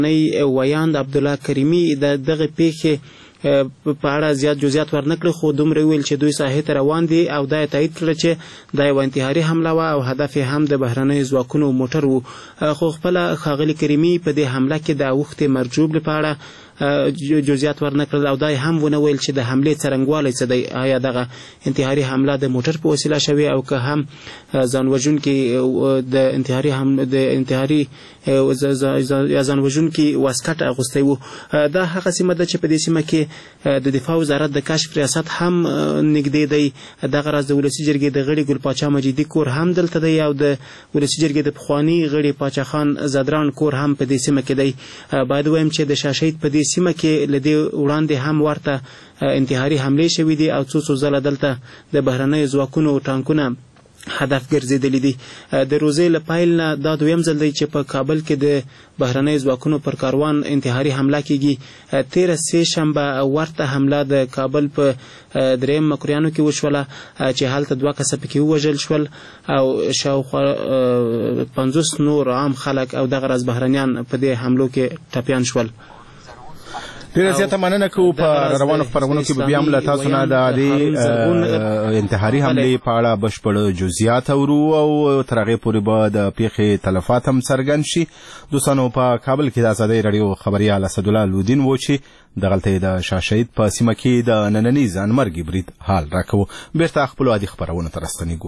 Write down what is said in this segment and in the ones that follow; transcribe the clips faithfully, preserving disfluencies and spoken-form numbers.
ویاند عبدالله کریمي د دغه پیښې په اړه زیات جزئیات ورنکړي، خو دومره ویل چې دوی ساحې ته روان دي او دا تایید کړل چې دا یوه انتحاري حمله وه او هدف یې هم د بهرنیو ځواکونو موټر و. خو خپله ښاغلي کریمي په دې حمله کې د اوښتې مرجوب لپاره جزئیات ورنکړل او دا هم ونه ویل چې د حملې څرنګوالی څه دی، آیا دغه انتحاري حمله د موټر په وسیله شوې او که هم ځان وژونکي د انتحاري حمله د انتحاري یا ځان وژونکي واسکټ اغوستی و. دا هغه سیمه ده چې په دې سیمه کې د دفاع وزارت د کشف ریاست هم نږدې دی. دغه راز د ولسي جرګې د غړي ګل پاچا مجیدي کور هم دلته دی او د ولسي جرګې د پخواني غړي پاچا خان زدران کور هم په دې سیمه کې دی. باید ووایم چې د شاه شهید په دې سیمه کې له دې وړاندې هم ورته انتحاري حملې شوي دي او څو څو ځله دلته د بهرنیو ځواکونو ټانکونه هدف ګرځېدلی دي. د روزې له پیل نه دا دویم ځل دی چې په کابل کې د بهرنیو ځواکونو پر کاروان انتحاري حمله کېږي. تېره سې شنبه ورته حمله د کابل په درېیم مکرویانو کې وشوله چې هلته دوه کسه پکې ووژل شول او شاوخوا پنځوس نور عام خلک او دغه راز بهرنیان په دې حملو کې ټپیان شول. ډیره زیاته مننه کوو. په روانو خپرونو کې به بیا هم له تاسو نه د دې انتحاري حملې په اړه بشپړ جزئیات اورو او تر هغې پورې به د پیښې تلفات هم څرګند شي. دوستانو، په کابل کې د ازادۍ راډیو خبریال اسدالله لودین و چې دغلته د شاه شهید په سیمه کې د ننني ځانمرګي برید حال راکوو. بیرته خپلو عادي خپرونو ته راستنېږو.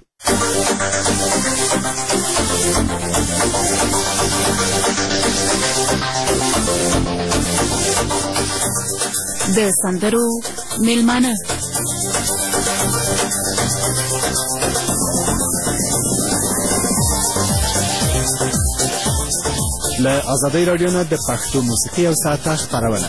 د سندرو میلمانه له ازادۍ راډیو نه د پښتو موسیقي او ساعته خپرونه.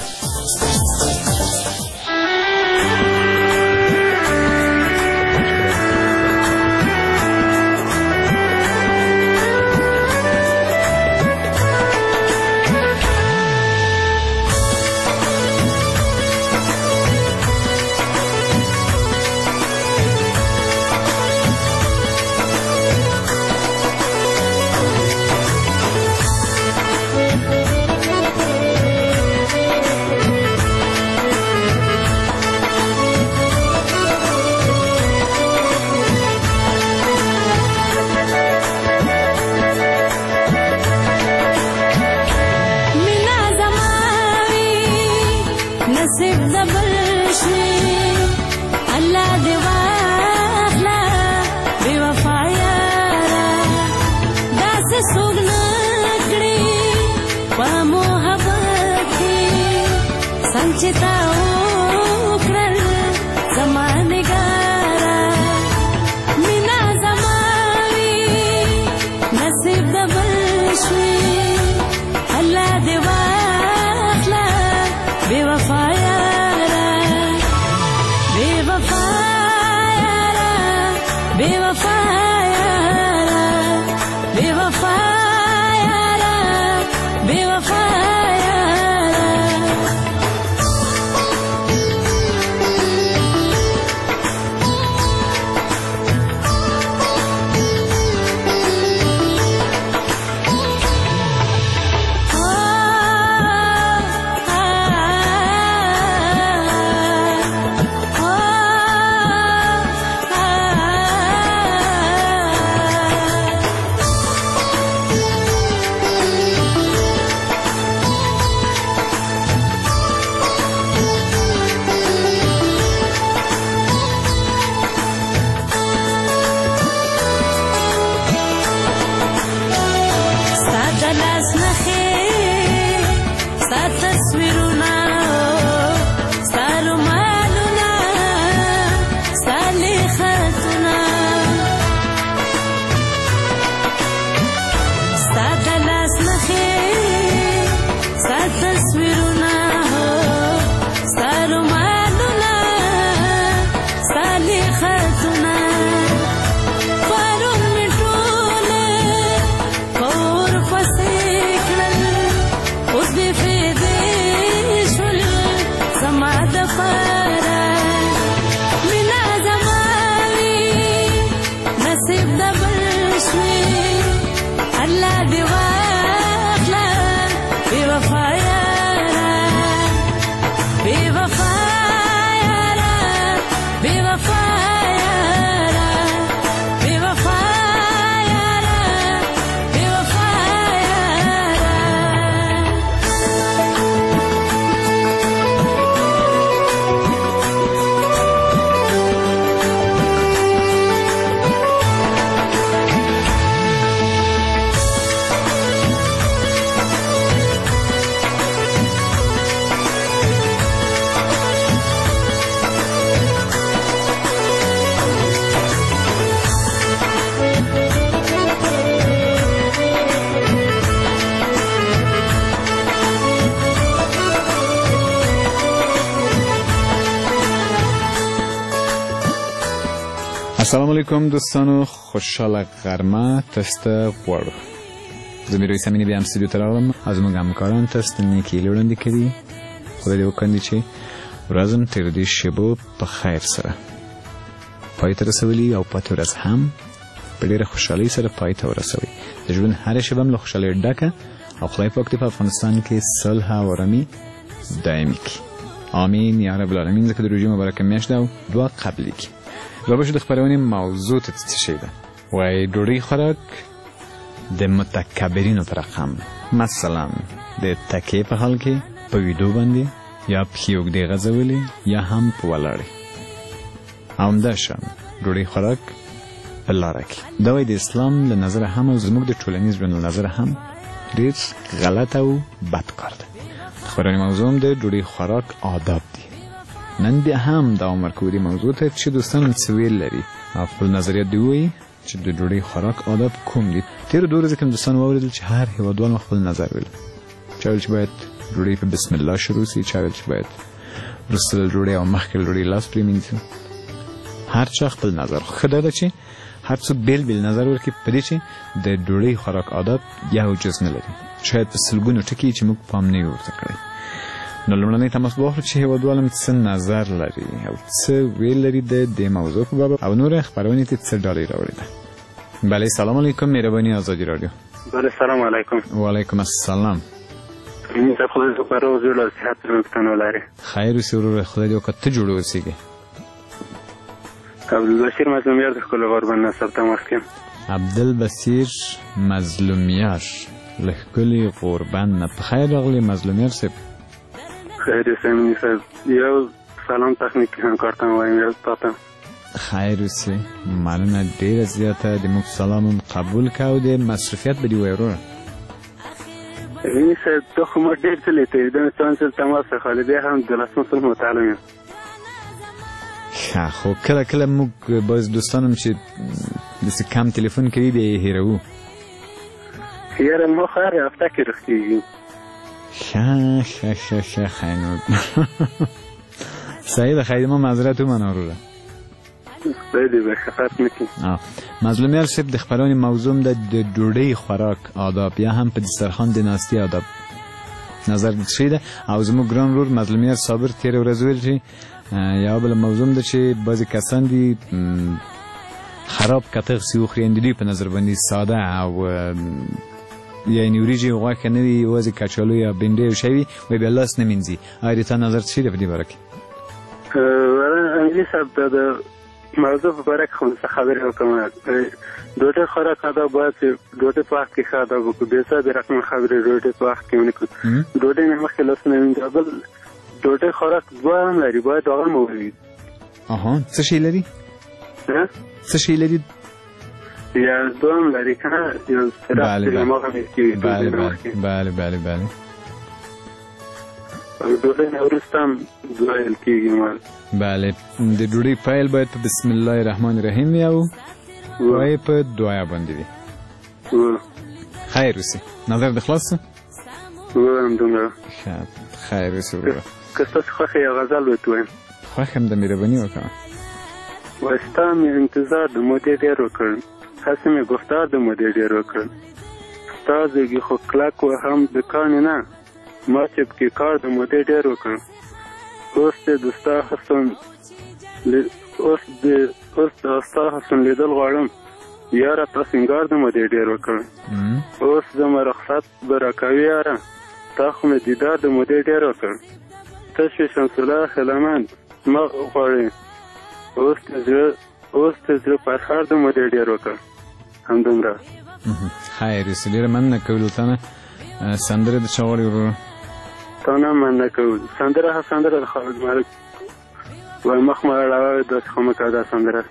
وفا یاره بی وفا یاره بی وفا یاره بی وفا یاره بی وفا السلام علیکم دوستانو، خوشحال غرمه تست غواړو. زه میرویس امینی بیا هم استودیو ته راغلم. از موږ همکاران تست نیکې هیلې وړاندې کړي. خدای دې وکړي چې ورځ مو تر دې شیبو په خیر سره پای ته رسولي او پاتې ورځ هم په ډېره خوشحالۍ سره پای ته ورسوي. د ژوند هره شیبه هم له خوشحالۍ ډکه او خدای پاک دې په افغانستان کې صلح او ارامي دایمي کړي. آمین یا رب العالمین. ځکه د روژې مبارکه میاشت ده او دعا قبلې کړي. رابطه د خبرونې موضوع ته څه شي ده؟ وایي ډوډۍ خوراک د متکبرینو په رقم، مثلا د تکې په حال کې په ویډیو باندې یا پښې اوږدې غځولې یا هم په ولاړې، همداشان ډوډۍ خوراک په لاره کې. دا وایي د اسلام له نظره هم او زموږ د ټولنیز ژوند له نظره هم ډېر غلط او بد کار ده. خبرونې موضوع هم د ډوډۍ خوراک آداب دي. نن بیا هم دوام ورکوو دې موضوع ته چې دوستان څه ویل لري او خپل نظریات دې ووایي چې د ډوډۍ خوراک آداب کوم دي. تېرو دوه ورځې کې دوستان واورېدل چې هر هېوادوال خپل نظر ویل. چا ویل چې باید ډوډۍ په بسم الله شروع سي، چا ویل چې باید وروسته له ډوډۍ او مخکې له ډوډۍ لاس پرېمینځي. هر چا خپل نظر. ښه دا ده چې هر څوک بېل بېل نظر ورکړي په دې چې د ډوډۍ خوراک آداب یو جز نه لري. شاید په سلګونو ټکي چې موږ پام نه یو ورته کړی. نو لومړنی تماس به واخلو چې هېوادوال هم څه نظر لري او څه ویل لري د دې موضوع په باب او نورې خپرونې ته څه ډالۍ راوړې ده. بله، سلام علیکم. مهرباني آزادي رادیو. بله، سلام علیکم. وعلیکم السلام. زه خدای دې وکړه او زه له صحت سره پوښتنه ولري. خیر اوسې وروره، خدای دې وکړه ته جوړ اوسېږې. عبدالبشیر مظلومیار د ښکلي غوربند نه ثبت تماس کوم. عبدالبشیر مظلومیار له ښکلي غوربند نه. په خیر راغلې مظلومیار صاحب. خیر سمینی صاحب، یو سلام تخنیکی همکار ته وایم یو تاته. خیر اوسې، مننه ډېره زیاته. د موږ سلام هم قبول که او د مصروفیت به دې وایي وروره. ویني صاحب ته خو ما ډېر څه لیدلی ده، څه څه تماس خالي بیا هم دولسم صنف متعلم یم. ښه، خو کله کله موږ باز دوستان هم چې داسې کم تلیفون کوي بیا یې هېروو. یاره ما خو هر هفته کې رخصتېږي. ښه ښه ښه ښه خیر نو صحیح ده. خیر ما معذرت ومنه وروره. خدای دې به خفت نه کړي. مظلومیار صاحب د خپرونې موضوع ده د ډوډۍ خوراک آداب یا هم په دسترخوان د ناستې آداب. نظر دې څه ده؟ او زموږ ګران ورور مظلومیار صابر تېره ورځ ویل چې یوه بله موضوع ده چې بعضې کسان دي خراب کتغ سي وخوري، د دوی په نظر باندې ساده او یعنې وریجې غوښه نه وي، یوازې کچالو یا بنډۍ او شی وي، وایي بیا لاس نه مینځي. ایا د تا نظر څه دی په دې باره کې؟ امیني صاحب ته د موضوع په باره کې خو څه خبرې وکړم. ډوډۍ خوراک آداب باید چې ډوډۍ په وخت کې ښه آداب وکړو، بې ځایه بې رقمه خبرې ډوډۍ په وخت کې ونه کړو. ډوډۍ نه مخکې لاسونه وینځو. بل ډوډۍ خوراک دوه هم لري، باید هغه هم ووایي. اها، څه شی لري؟ څه شی لري؟ یا دوام لري که نه؟ بله بله بله بله بله. ډوډۍ نه وروسته هم دعا ویل کېږي. بله، د ډوډۍ پیل باید په بسم الله الرحمن الرحیم وي او وایي په دعا باندې وي. خیر اوسې. نظر دې خلاص څه؟ ووایم دومره. خیر اوسې وروره. که ستاسو خوښه یو غزل ورته ووایم. خوښه م ده، مهرباني وکړه. وایي ستا مې انتظار د مودې ډېر وکړ، هسې مې گفتار د مودې ډېر وکړ. ستا زېږي خو کلک و هم د کاڼې نه، ما چې پکې کار د مودې ډېر وکړ. اوس دې د ستا حسن اوس دې اوس د ستا حسن لیدل غواړم، یاره تا سینګار د مودې ډېر وکړ. اوس زما رخصت به راکوي یاره، تا خو مې دیدار د مودې ډېر وکړ ته شوې شمس الله خلمند ما غواړې اوس د زړه اوس د زړه فرهاد د مودې ډېر وکړ همدومره خیر اوسې ډېره مننه کوو تا نه سندره د چا غواړې وروره تا نه مننه کوو سندره ها سندره د خالد ملک وای مخ مه اړوه داسې خو مه کوه دا سندره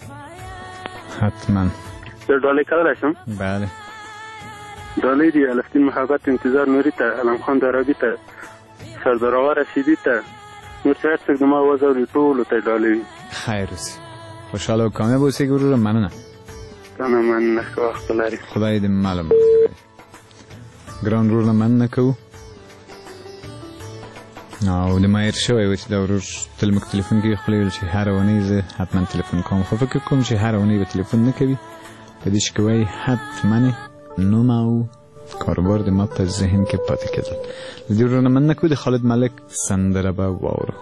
حتما زه ډالۍ کولی شم بله ډالۍ دي الفدین محبت انتظار نوري ته علم خان درابي ته سردارآوا رشیدي ته نور چې هر څوک د ما آواز اوري ټولو ته یې ډالۍ وي خیر اوسې خوشحاله او کامیاب اوسې وروره مننه تا نه مننه ښه وخت ولرې خدای دې معلوم ګران ورور نه مننه کوو او د ماهر شوی و چې دا ورور تل موږ تلیفون کوي خو ویل چې هره اونۍ زه حتما تلیفون کوم خو فکر کوم چې هره اونۍ به تلیفون نه کوي په دې چې کوی حتما نوم او کاروبار د ما په ذهن کې پاتې کېدل د دې ورور نه مننه کوو د خالد ملک سندره به واورو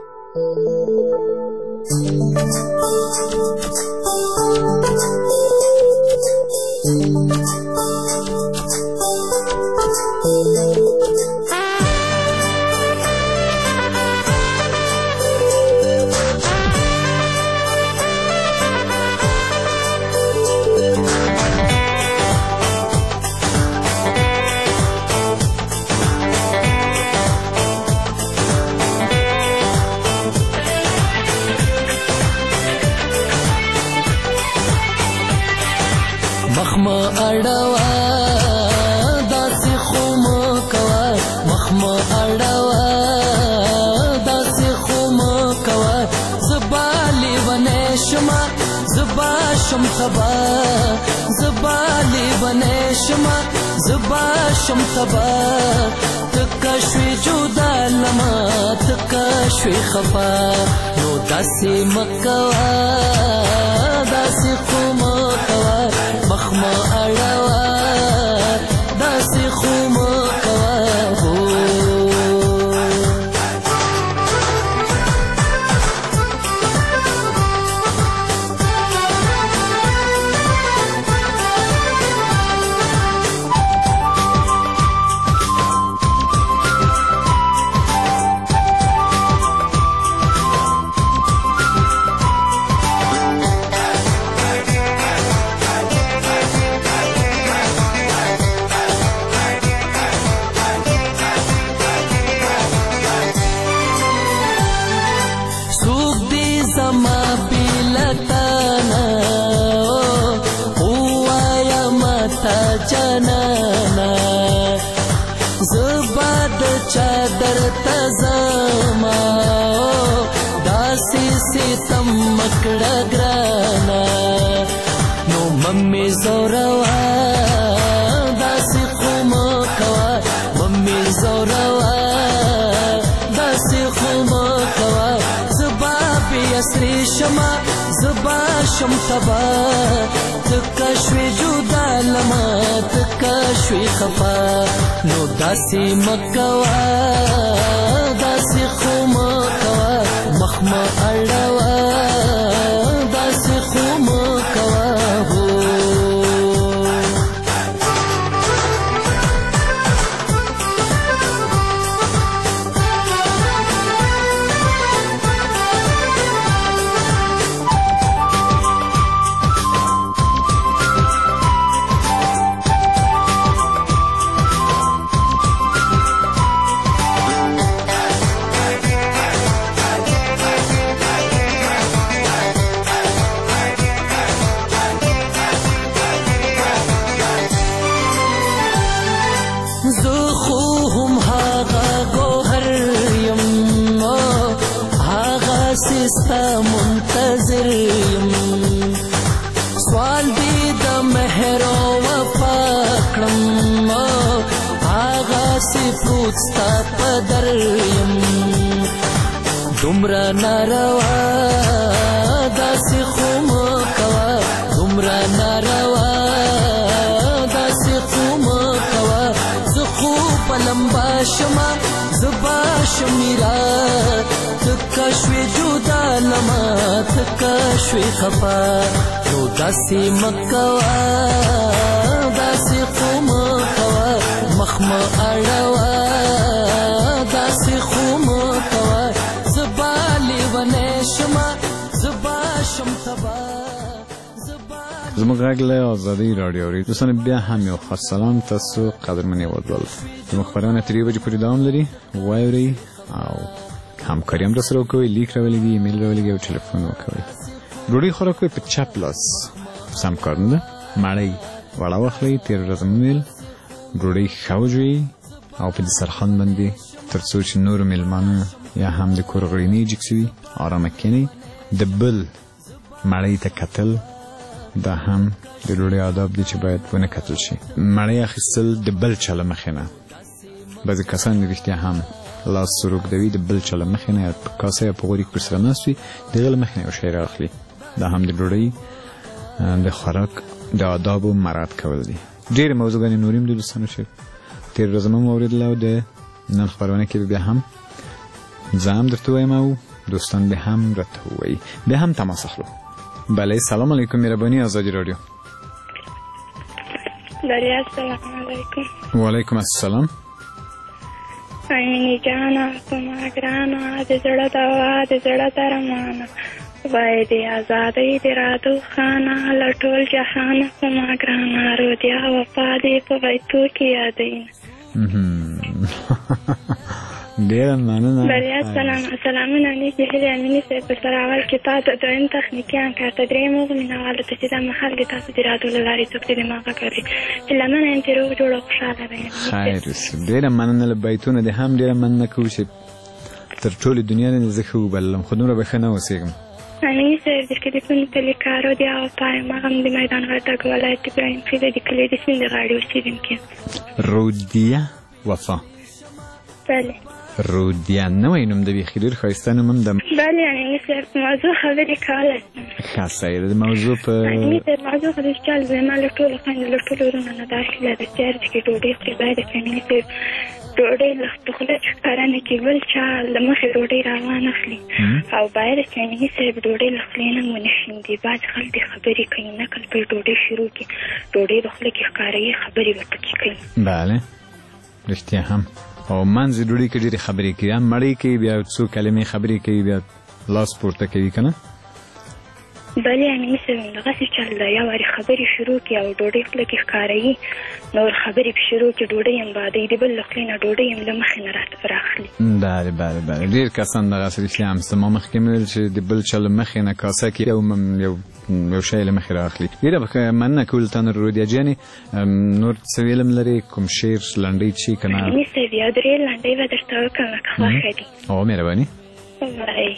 مخما اړوا داسې خو مه کوه مخما اړوا داسې خو مه کوه زه به لیونی شمه زه به شم تبا زه به لیونی شمه زه به شم تبا تکه شوې جدا لمه تکه شوې خفا نو داسې مه کوه داسې خو مه کوه مخما اړوا داسې خو مه کوه جانانا زباد چادر تزاما داسی ستم مکڑا گرانا نو ممی زوروا داسی خوم کوا ممی زوروا داسی خوم کوا زبا بی اسری شما زبا شم تبا تکشوی جدا لما تکشوی خفا نو داسی مکوا داسی خو مکوا مخما اڑوا داسی خو مکوا ہو ستا منتظر یم سوال دی د مهر او وفا کړم هغه سی پروت ستا په در یم دومره ناروا داسې خو مه کوه دومره ناروا داسې خو مه کوه زه خو په لمبا شمه زه به شمیرا تکه شوې جدا لما تکه شوې خفا نو داسې مه کوه داسې خو مه کوه مخ مه اړوه داسې خو مه کوه زه به لیونی شمه زه به شم تبه زموږ غږ له ازادۍ راډیو اوري دوستان بیا هم یو خاص سلام تاسو قدرمن هېوادوال زموږ خپرونه تر یوې بجې پورې دوام لري واورئ او همکاري هم راسره وکوئ لیک راولېږئ ایمیل راولېږئ او ټلیفون وکوئ ډوډۍ خوراک کوئ په چپ لاس سم کار نه ده مړۍ وړه واخلئ تېره ورځ مو ویل ډوډۍ ښه وژوئ او په دسترخوان باندې تر څو چې نورو مېلمانه یا هم د کور غړي نه جګ شوي ارامه کښېنئ د بل مړۍ ته کتل دا هم د ډوډۍ آداب دي چې باید ونه کتل شي مړۍ اخیستل د بل چا له مخې نه بعضې کسان رښتیا هم لاس روږدوي د بل چا له مخې نه یا په کاسه یا په غوړي کې ورسره ناست وي د هغه له مخې نه یو شی رااخلي دا هم د ډوډۍ د خوراک د آدابو مراعات کول دي ډېرې موضوعګانې نورې هم دي دوستانو چې تېره ورځ مو واورېدله او د نن خپرونه کې بیا هم زه هم درته وایم او دوستان بیا هم راته ووایي بیا هم تماس اخلو بله سلام علیکم مهربانی آزادی رادیو بله السلام علیکم وعلیکم السلام امینی جانا کما گرانا د زړه دوا د زړه درمانا وای دی آزادۍ د رادو خانه له ټول جهان کما ګرانا رودیا وفا دې په بیتو کې یادین ډېره مننه بریا سلام سلامونه نیکې هیلې امیني صاحب په سره اول کې تا ته دویم تخنیکي انکار ته درېیم هغو مینهوالو ته چې دا مهال د تاسو د رادیو له لارې څوک د دماغه کوي هیلهمنه یم چې روغ جوړ او خوشحاله به یم خیر اوسې ډېره مننه له بیتونه دې هم ډېره مننه کوو چې تر ټولې دنیا نه زه ښه وبللم خو دومره به ښه نه اوسېږم امیني صاحب د کلیپون کلي کارو دی او پایم هغه هم د میدان وردګ ولایت ابراهیم خیله د کلي د سیند د غاړې اوسېدونکي رودیه وفا بله رودیه نوی نوم د بیخي ډېر ښایسته نوم هم د بله امیني صاحب موضوع خبرې کولی ښه صحیح ده د موضوع په امیني صاحب موضوع خو رښتیا زما له ټولو خویندو له ټولو ورونو نه دا هیله ده چې هر چې ډوډۍ خوري باید امیني صاحب ډوډۍ له په خوله چې ښکاره نه کړي بل چا له مخې ډوډۍ راوانه اخلي او باید چې امیني صاحب ډوډۍ له خولې نه ونه شیندي بعض خلک دې خبرې کوي نقل پرې ډوډۍ شروع کړي ډوډۍ په خوله کې ښکاروي خبرې به پکې کوي بله رښتیا هم او منځ ډوډۍ کې ډېرې خبرې کوي هم مړۍ کوي بیا څو کلمې خبرې کوي بیا لاس پورته کوي که نه بلې امیني صاحب همدغسې چل ده یا وارې خبرې شروع کړي او ډوډۍ خوله کې ښکاروي نور خبرې پې شروع کړي ډوډۍ هم بادوي د بل له خولې نه ډوډۍ هم له مخې نه راته راخلي بله بله بله ډېر کسان دغسې رښتیا هم زما مخکې مې ویل چې د بل چا له مخې نه کاسه کې یو یو یو شی له مخې راخلي ډېره مننه کوو له تا نه رودیه جانې نور څه ویلم لرې کوم شعر لنډۍ چې که نه امیني صاحب یو درې لنډۍ به درته وکړم که خوښه دي او مهرباني وایي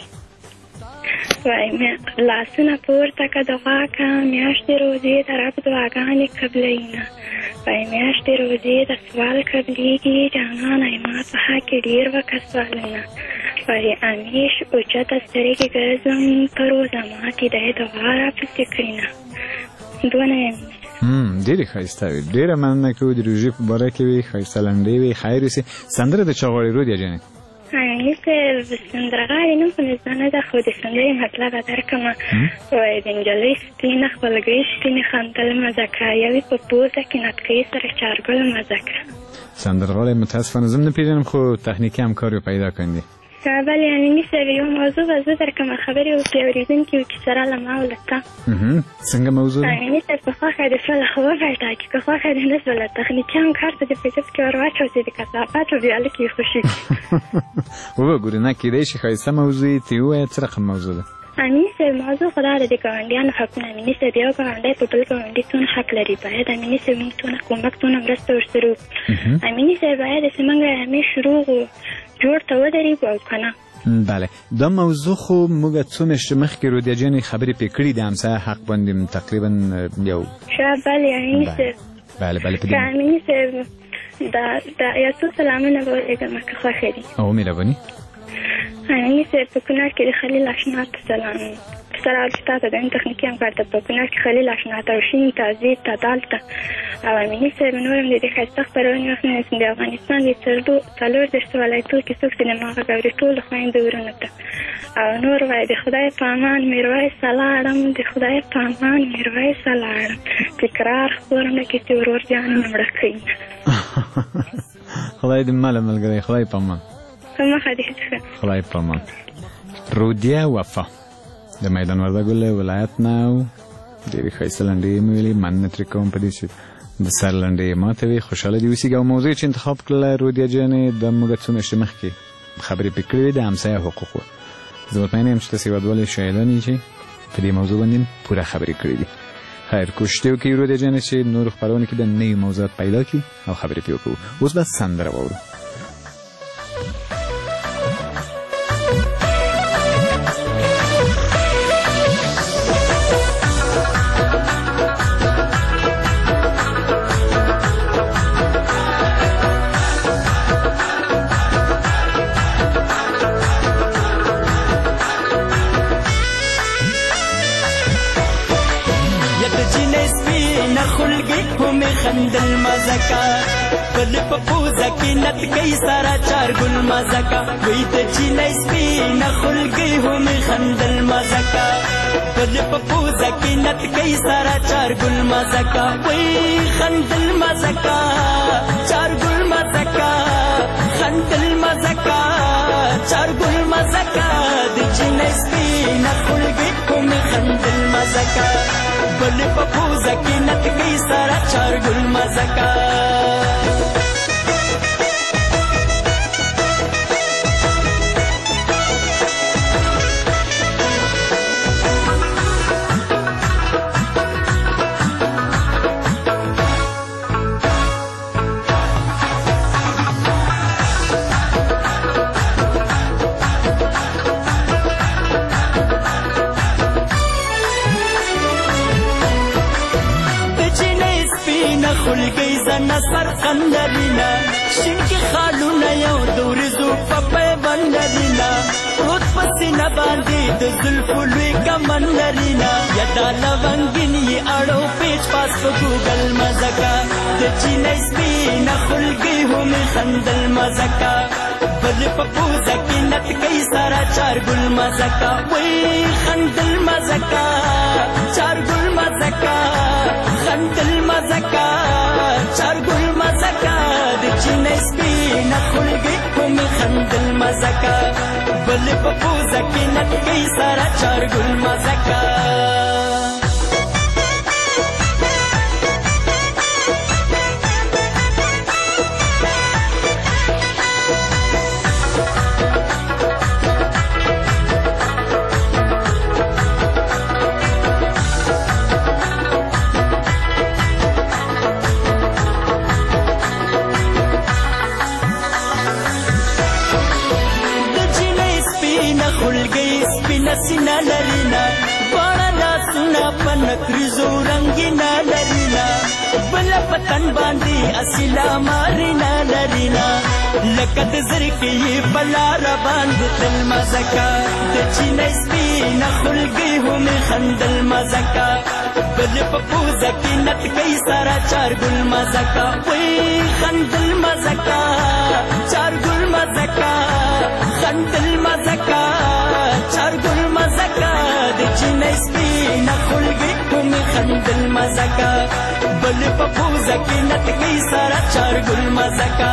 وای لاسونه پورته که دعا که میاشتې روزې د رب دعاګانې قبلوینه وای میاشتې روزې د سوال قبلیږي جانانه ما په حق کې ډېر وکړه سوالونه وای امیش اوچته سترګې ګرځم په روزه ماتې دی دعا راپسې کړینه دونه یم ډېرې ښایسته وي ډېره مننه کوو د روژې په باره کې وي ښایسته لنډۍ وي خیر اوسې سندره د چا غواړې رودیه جانې امیني صاحب سندرغاړې نوم خو مې زده نه ده خو د سندرې مطلب به درکړمه وایي د نجلۍ سپینه خپلګۍ سپینې خندل مزه کړه یوې په پوزه کې نتکۍ سره چارګل مزه کړه سندرغاړی متاسفانه زه هم نه پېژنم خو تخنیکي همکار یې پیدا کړی بلې امیني صاحب یو موضوع به زه درکړمه خبرې وکړي اورېدونکي وکړي سره له ما او له تا څنګه موضوع ده امیني صاحب که خوښه دې شوله خو وپلټه که خوښه دې نه شوله تخنیکي همکار ته دې په جب کې ور واچوه چې د کثافاتو ویاله کې یې خوشي کړي وګورې نه کېدی شي ښایسته موضوع یې ته یې ووایه څه رقم موضوع ده امیني صاحب موضوع خو دا ده د ګاونډیانو حقونه امیني صاحب یو ګاونډی په بل ګاونډي څونه حق لري باید امیني صاحب موږ څونه کومک څونه مرسته ورسره وکړو امیني صاحب باید چې موږ همیش روغ جوړ ته ودرېږو او که نه بله دا موضوع خو موږ څو میاشتې مخکې رودیه جانې خبرې پرې کړي د همسایه حق باندې تقریبا یو ښه بلې امیني صاحب بله بله که امیني صاحب دا دا یو څو سلامونه به ولېږم که خوښه دي او مهرباني امیني صاحب په کونړ کې د خلیل اشنا ته سلام سره چې تا ته د تخنیکي همکار ته په کونړ کې خلیل اشنا ته او شین ته زید ته دال ته او امیني صاحب نور هم د دې ښایسته خپرونې وخت نه د افغانستان د څلور دېرش ولایتو کې څوک چې د ما غږ اوري ټولو خویندو ورونو ته او نور وایي د خدای په امان میرویسه لاړم د خدای په امان میرویسه لاړم تکرار خپور نه کې چې ورور جان مې مړه کوي خدای دې ماله ملګری خدای په امان په مخه دې ښه خدای په امان. رودیه وفا د میدان وردګو له ولایت نه او ډېرې ښایسته لنډې یې مې ویلې مننه ترې کوم په دې چې د سر لنډې یې ماته وې خوشحاله دې اوسېږي. او موضوع چې انتخاب کړله رودیه جانې د موږ څو میاشتې مخکې خبرې پرې کړې وې د همسایه حقوقو. زه مطمئنه یم چې تاسې هېوادوالې شاعران یې چې په دې موضوع باندې پوره خبرې کړې دي. خیر کوشش دې وکړئ رودیه جانې چې نورو خپرونو کې به نوي موضوعات پیدا کړي او خبرې پرې وکړو. اوس به سندره واورو. خندل مزکا پل پپوزا کی نت کئی سارا چار گل مزکا وی ته چینه سپینه خلګي هم خندل مزکا پل پپوزا کی نت کئی سارا چار گل مزکا وی خندل مزکا چار گل مزکا خندل مزکا چار گل مزکا د چینه سپینه خلګي هم خندل مزکا بل پپوزا کی نت کئی سارا چار گل مزکا خلګي زنه سر خندلینا شین کې خالونه یو دورزو په بندلینا روت پسینه باندې د زلفو لوی کمندلینا یدا لونګین یې اړو پیچ پاس په ګوګل مزکا د چینه سپینه خلګي هم خندل مزکا بل په پوزا کې نت کئی سارا چار ګل مزکا وای خندل مزکا چار ګل مزکا خندل مزکا چار ګل مزکا د چینه سپینه خلګي هم خندل مزکا بل په پوزا کې نت کئی سارا چار ګل مزکا سینا لرینا باڼه لاسونه په نکریزو رنګینا لرینا بل پتن باندې اصیلا مارینا لرینا لکه د زرکې په لاره باندې تل مزکا د چینه سپینه خلګي هم خندل مزکا بل په پوزه کې نت کئی سارا چار ګل مزکا وای خندل مزکا چار ګل مزکا خندل مزکا چار ګل مزکا د چینه سپینه خلګي هم خندل مزکا بل په پوزه کې نت کئی سارا چار ګل مزکا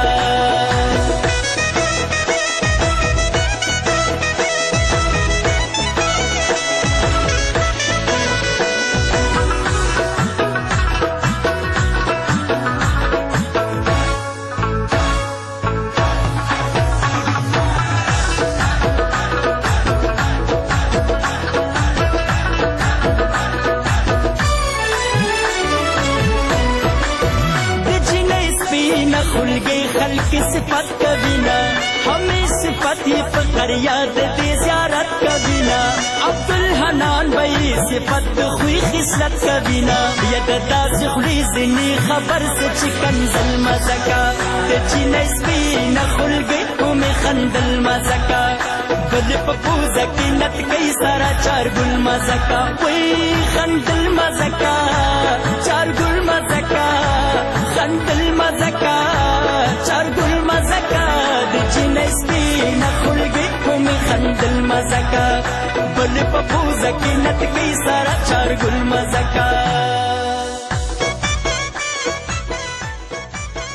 خلګي خلق صفت کبینا همې صفت فقر یاد دې زیارت کبینا عبدالحنان بھائی صفت خوې خصلت کبینا ید داس خلی زنی خبر سے چکن زل مزکا د چینه سپینه خلګي هم خندل مزکا بل په پوزه کې نت کئی سارا چار ګل مزکا وای خندل مزکا چار ګل مزکا خندل مزکا چار ګل مزکا د چینه سپینه خلګي هم خندل مزکا بل په پوزه کې نت کئی سارا چار ګل مزکا.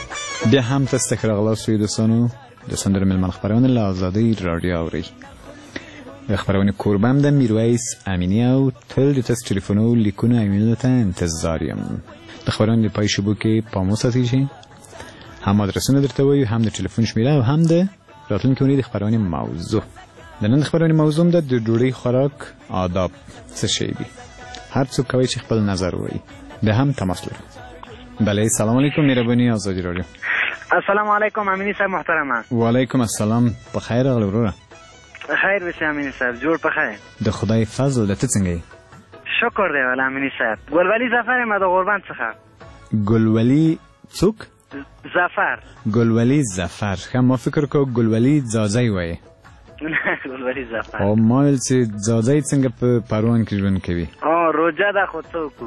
بیا هم تاسو ته راغلاست دوستانو دوستان در ملمن خبرونه له آزادۍ رادیو اوري خبرونه قربان د میرویس امینی او تل د تاسو ټلیفونو لیکونه ایمیل ته انتظار یم د خبرونه په شبکه کې پامو ساتئ شي هم آدرسونه درته وایو هم د ټلیفون شمیره او هم د راتلونکي اونۍ د خبرونه موضوع د نن خبرونه موضوع د ډوډۍ خوراک آداب څه شی دي هر څوک کوي چې خپل نظر وایي به هم تماس لرو بله سلام علیکم مهربانی آزادی رادیو السلام علیکم امینی صاحب محترمه و علیکم السلام په خیر راغلی وروره خیر بشه امینی صاحب جوړ په خیر د خدای فضل د ته څنګه یې شکر دی ولا امینی صاحب ګلولی ظفر ما د قربان څخه ګلولی څوک ظفر ګلولی ظفر ښه ما فکر کو ګلولی ځاځی وایي ګلولی ظفر او ما ویل چې ځاځی څنګه په پروان کې ژوند کوي او روجه ده خو څوک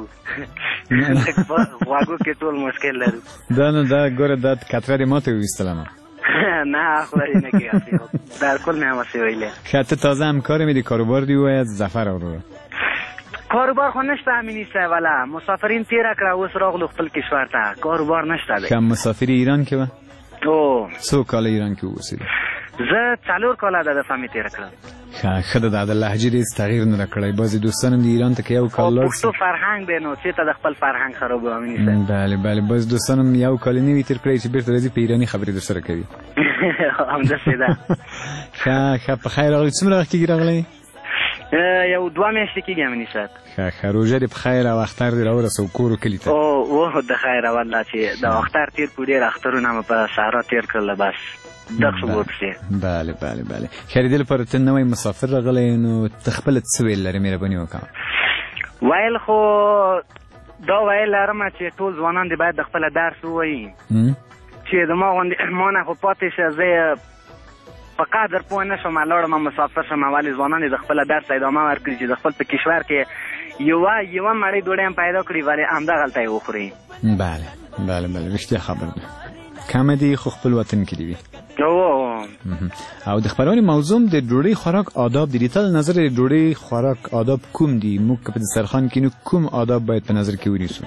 غواګو کې ټول مشکل لرو دا نه دا ګوره دا کتره دې ماته وویستله نو نه خبرې نه کېږي در کل مې هماسې ویلې ښه ته تازه همکار مې د کاروبار دی ووایه ظفر وروره کاروبار خو نشته امیني صاحب والا مسافرین تېره کړه اوس راغلو خپل کشور ته کاروبار نشته دی ښه مسافري ایران کې وه او څو کاله ایران کې واوسېده زه څلور کاله د دفعه مې تېره کړه ښه ښه ده د لهجې دې تغییر نه ده کړی بعضې دوستان هم د ایران ته که یو کال لاړ پښتو فرهنګ دی نو چېرته د خپل فرهنګ خرابوي امیني صاحب بله بله بعضې دوستان هم یو کال نه وي تېر کړی چې بېرته راځي په ایراني خبرې در سره کوي همداسې ده ښه ښه په خیر راغلی څومره وخت کېږي راغلی یو دوه میاشتې کېږي امیني صاحب ښه ښه روژه دې په خیر او اختر دې راورسوو کور و کلي ته او او د خیره والله چې د اختر تېر کړو ډېر اخترونه مې په صحرا تېر کړله بس دغه شو وکړې بله بله بله خیر دې لپاره ته نوی مسافر راغلی نو ته خپله څه ویل لرې مهرباني وکړه ویل خو دا ویل لرم چې ټول ځوانان دې باید د خپله درس ووایي چې زما غوندې ما نه خو پاتې شه زه په قدر پوه نه شم لاړم مسافر شم ولې ځوانان دې د خپله درس ادامه ورکړي چې د خپل په کشور کې یوه یوه مړۍ ډوډۍ هم پیدا کړي ولې همدغلته یې وخوري بله بله بله رښتیا خبر ده کمه دي خو خپل وطن کې دي وي او د خبرونې موضوع د ډوډۍ خوراک آداب دي د تا د نظر د ډوډۍ خوراک آداب کوم دي موږ که په دسترخوان کې نو کوم آداب باید په نظر کې ونیسو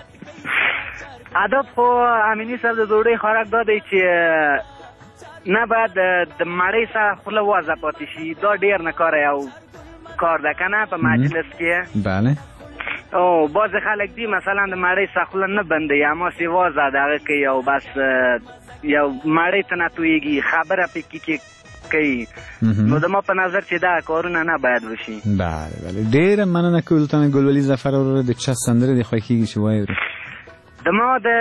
آداب خو امیني صاحب د ډوډۍ خوراک دا دی چې نه باید د مړۍ سره خوله وازه پاتې شي دا ډېر نه کاره یو کار ده که نه په مجلس کې بله او بعضې خلک دي مثلا د مړۍ سره خوله نه بندوي هماسې وازه دغه کوي او بس یو مړۍ ته نه تویېږي خبره پکې کې کوي نو زما په نظر چې دا کارونه نه باید وشي بله بله ډېره مننه کوو ته ګلولي ظفر وروره د چا سندره دې خوښېږي چې وایې زما د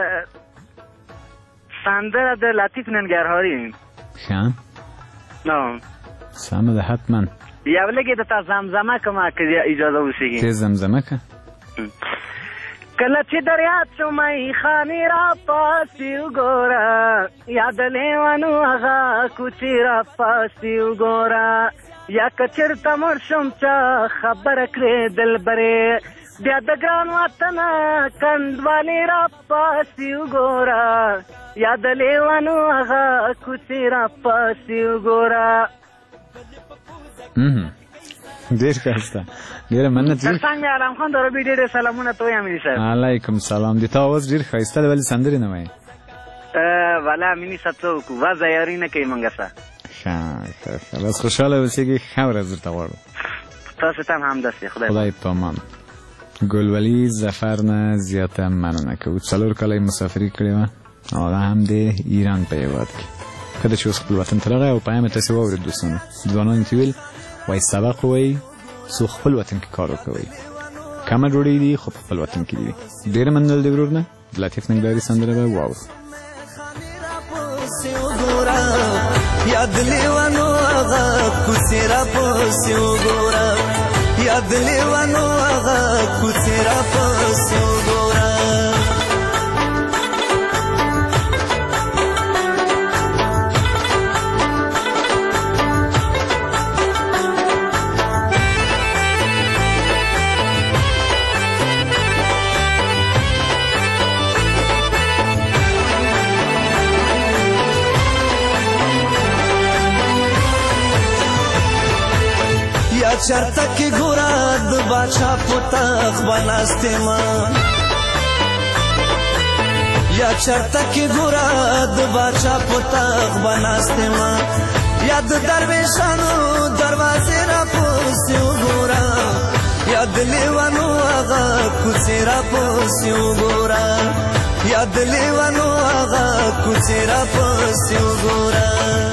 سندره د لطیف ننګرهاري ښه نو سمه ده حتما یو لږې درته زمزمه کومه که اجازه وسیږي ته زمزمه که کله چې در یاد شومی خانې را پاسې وګوره یا د لیونو هغه کوڅې را پاسې وګوره یا که چېرته مړ شم چا خبره کړې دلبرې بیا د ګران وطنه کنډوالې را پاسې وګوره یا د لیونو هغه کوڅې را پاسې وګوره ډېر ښایسته ډېره مننه تر څنګ مې علم خان دربي ډېر ډېر سلامونه ته وایم امیني صاحب علیکم سلام د تا اواز ډېر ښایسته دی ولې سندرې نه وایې والا امیني صاحب څه وکړو وضع یاري نه کوي موږ سره ښه ښه ښه بس خوشحاله اوسېږئ ښه ورځ درته غواړو تاسو ته هم همداسې خدای خدای پامان ګلولي ظفر نه زیاته مننه کوو څلور کاله یې مسافري کړې وه هغه هم د ایران په هېواد کې ښه ده چې اوس خپل وطن ته راغی او پیام یې تاسې واورېد دوستانو ځوانانو ته ویل وایي سبق ووایي څو خپل وطن کې کار وکوئ کمه ډوډۍ دي خو په خپل وطن کې دي ډېره مننه د ورور نه د لطیف ننګرهاري سندره به واورو یاد لیوانو هغه کوڅې راپسې وګوره یاد لیوانو هغه کوڅې راپسې وګوره چرته کې ګوره د باچا په تخت باندې ما یا چرته کې ګوره د باچا په تخت بناستې ما یا د درویشانو دروازې راپسې وګوره یا د لیوانو هغه کوڅې راپسې وګوره یا د لیوانو هغه کوڅې راپسې وګوره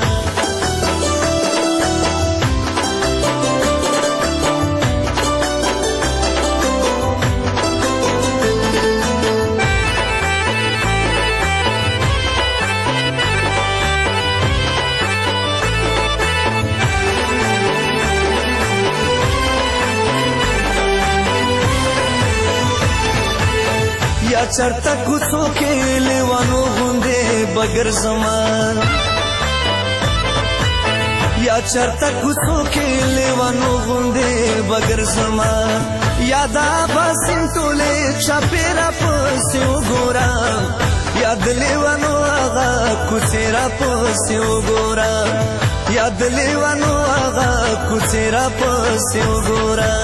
یا چرته کوڅو کې لیوانو غوندې بګر زمان یا چرته کوڅو کې لیوانو غوندې بګر زمان یا دا باسم ټولې چاپې راپسې وګوره یا د لیوانو هغه کوڅې راپسې وګوره یا د لیوانو هغه کوڅې راپسې وګوره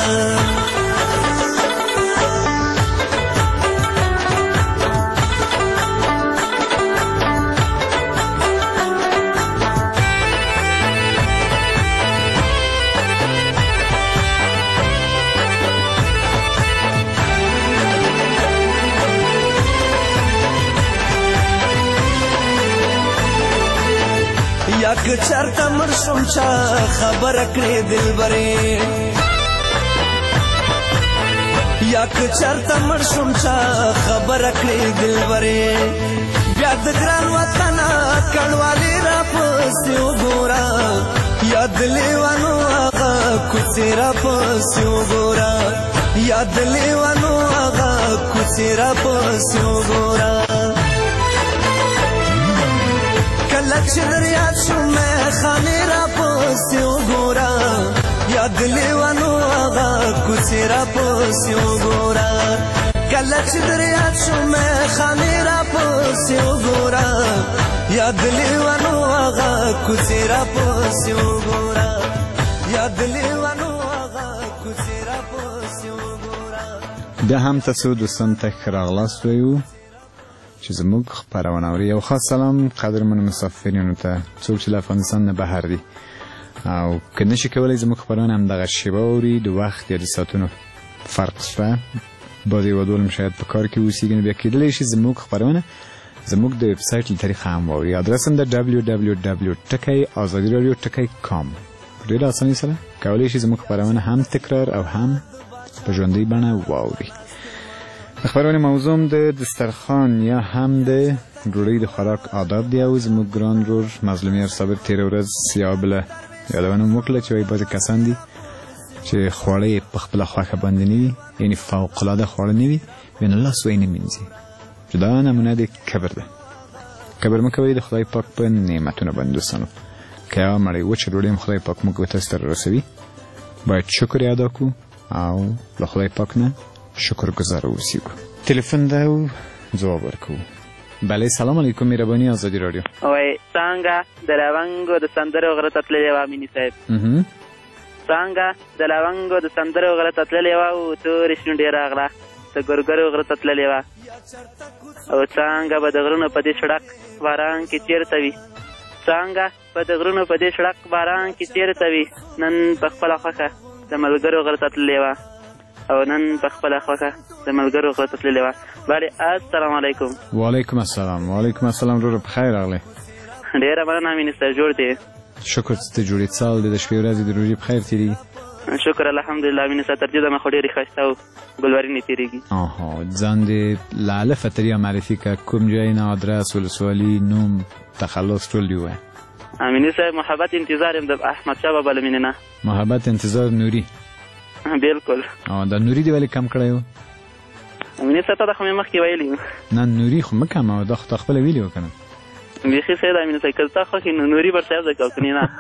یا که چرته مړ شوم چا خبره کړې دلبرې یا که چرته مړ شوم چا خبره کړې دلبرې بیا د ګران وطنه کډوالې راپسې وګوره یا د لیوانو هغه کوڅې راپسې وګوره یا د لیوانو هغه کوڅې راپسې وګوره کله چې در یاد شو میخانې راپسې وګوره یا د لیوانو هغه کوڅې راپسې وګوره کله چې در یاد شو میخانې راپسې وګوره یا د لیوانو هغه کوڅې راپسې وګوره یا د لیوانو هغه کوڅې راپسې وګوره بیا هم تاسو دوستان ته ښه راغلاست وایو چې زموږ خپرونه اوري. یو خاص سلام قدرمنو مسافرینو ته څوک چې له افغانستان نه بهر دي او که نشي کولی زموږ خپرونه همدغه شیبه اوري د وخت یا د ساعتونو فرق شته بعضې هېوادوال هم شاید په کار کې اوسېږي نو بیا کېدلی شي زموږ خپرونه زموږ د ویبسایټ له طریقه هم واوري. ادرس هم د ډبلیو ډبلیو ډبلیو ټکی ازادي راډیو ټکی کام په ډېره اسانۍ سره کولی شي زموږ خپرونه هم تکرار او هم په ژوندۍ بڼه واوري. د خپرونې موضوع د دسترخوان یا هم د ډوډۍ د خوراک آداب دی او زموږ ګران ورور مظلومي صابر تېره ورځ یوه بله یادونه مو وکړه چې وایي بعضې کسان دي چې خواړه یې په خپله خوښه باندې نه وي یعنې فوقالعاده خواړه نه وي بیا نو لاس وی نه مینځي چې دا نمونه د کبر ده. کبر مه کوئ د خدای پاک په نعمتونو باندې دوستانو که یوه مړۍ وچه ډوډۍ هم خدای پاک موږ تاسو ته رارسوي باید شکر یې ادا کړو او له خدای پاک نه شکر گذار اوسیږو. تلیفن ده او ځواب ورکوو. بله سلام علیکم مهرباني ازادي راډیو. وای څنګه د لونګو د سندرو غره ته تللی وه میني صاحب څنګه د لونګو د سندرو غره ته تللی وه او تورې شونډې راغله د ګرګرو غره ته تللی وه او څنګه به د غرونو په دې شړک باران کې چېرته وي څنګه به د غرونو په دې شړک باران کې چېرته وي نن په خپله خوښه د ملګرو غره ته تللی وه او نن په خپله خوښه د ملګرو غره ته تللې وه. بله السلام علیکم. وعلیکم السلام. وعلیکم السلام وروره په خیر راغلی. ډېره مننه مینې صاحب جوړ دی. شکر چې ته جوړې څه حال دی د شپې ورځې د روژې په خیر تېرېږي؟ شکر الحمدلله مینې صاحب تر دې دمه خو ډېرې ښایسته او ګلورینې تېرېږي. آها ځان دې له الفه تر یا معرفي که کوم جای نه آدرس ولسوالي نوم تخلص ټول دې ووایه. مینې صاحب محبت انتظار یم د احمدشاه بابا له مینې نه. محبت انتظار نوري بالکل. دا نوري دی ولې کم کړی و؟ مینې صاحب ته دا خو مې مخکې ویلي وو. نه نوري خو مه کموه دا خو تا خپله ویلي وه که نه؟ بیخي صحیح ده مینې صاحب که ستا خوښ نو نوري به صاحب ده که کنې نه.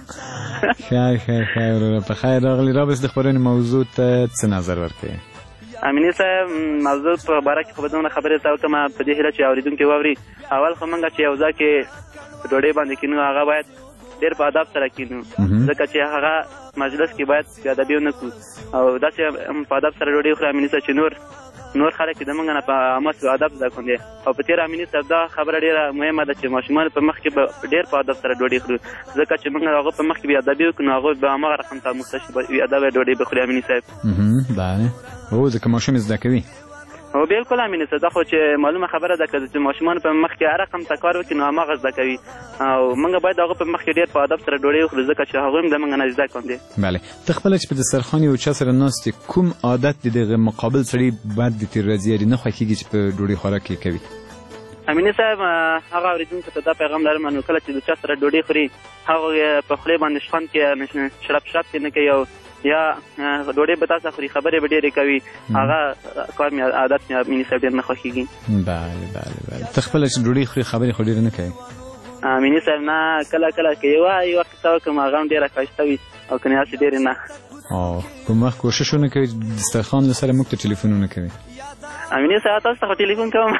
ښه ښه ښه وروره په خیر راغلي. رابس د خپرونې موضوع ته څه نظر ورکوې؟ مینې صاحب موضوع په باره کې خو به دومره خبرې ته وکړم په دې هیله چې اورېدونکي واوري. اول خو موږ چې یو ځای کې ډوډۍ باندې کینو هغه باید ډېر په ادب سره کینو ځکه چې هغه مجلس کې باید بې ادبي ونه کړو او داسې په ادب سره ډوډۍ وخورو مینې صاحب چې نور نور خلک د موږ نه په عامه ادب زده کوي او په تیر امیني صاحب دا خبره ډیره مهمه ده چې ماشومان په مخ کې به ډیر په ادب سره ډوډۍ خوري ځکه چې موږ هغه په مخ کې بې ادبي وکړو نو هغوی به هماغه رقم ته مخته شي بې ادبه ډوډۍ به خوري امیني صاحب بله او ځکه ماشوم زده کوي او بالکل امیني صاحب دا خو چې معلومه خبره ده که چې ماشومان په مخ کې هر رقم ته کار وکړي نو هماغه زده کوي او موږ باید هغه په مخ کې ډېر په ادب سره ډوډۍ وخورو ځکه چې هغوی هم د موږ نه زده کوي. بله ته خپله چې په دسترخوان یو چا سره ناست یې کوم عادت د دغه مقابل سړي بد دې ترې راځي یعنې نه خوښېږي چې په ډوډۍ خوراک یې کوي؟ امیني صاحب هغه اورېدونکو ته دا پیغام لرم نو کله چې د چا سره ډوډۍ خوري هغه په خولې باندې شخوند کې شړپ شړپ کې نه کوي او یا ډوډۍ به تاسو خوري خبرې به ډېرې کوي هغه کار مې عادت مې امیني صاحب ډېر نه خوښېږي. بله بله بله ته خپله چې ډوډۍ خوري خبرې خو ډېرې نه کوي؟ امیني صاحب نه کله کله که یوه یوه قصه وکړم هغه هم ډېره ښایسته وي او که نه هسې ډېرې نه. او کوم وخت کوشش ونه کوي دسترخوان له سره موږ ته ټلیفون ونه کوي؟ امیني صاحب تاسو ته خو ټلیفون کوم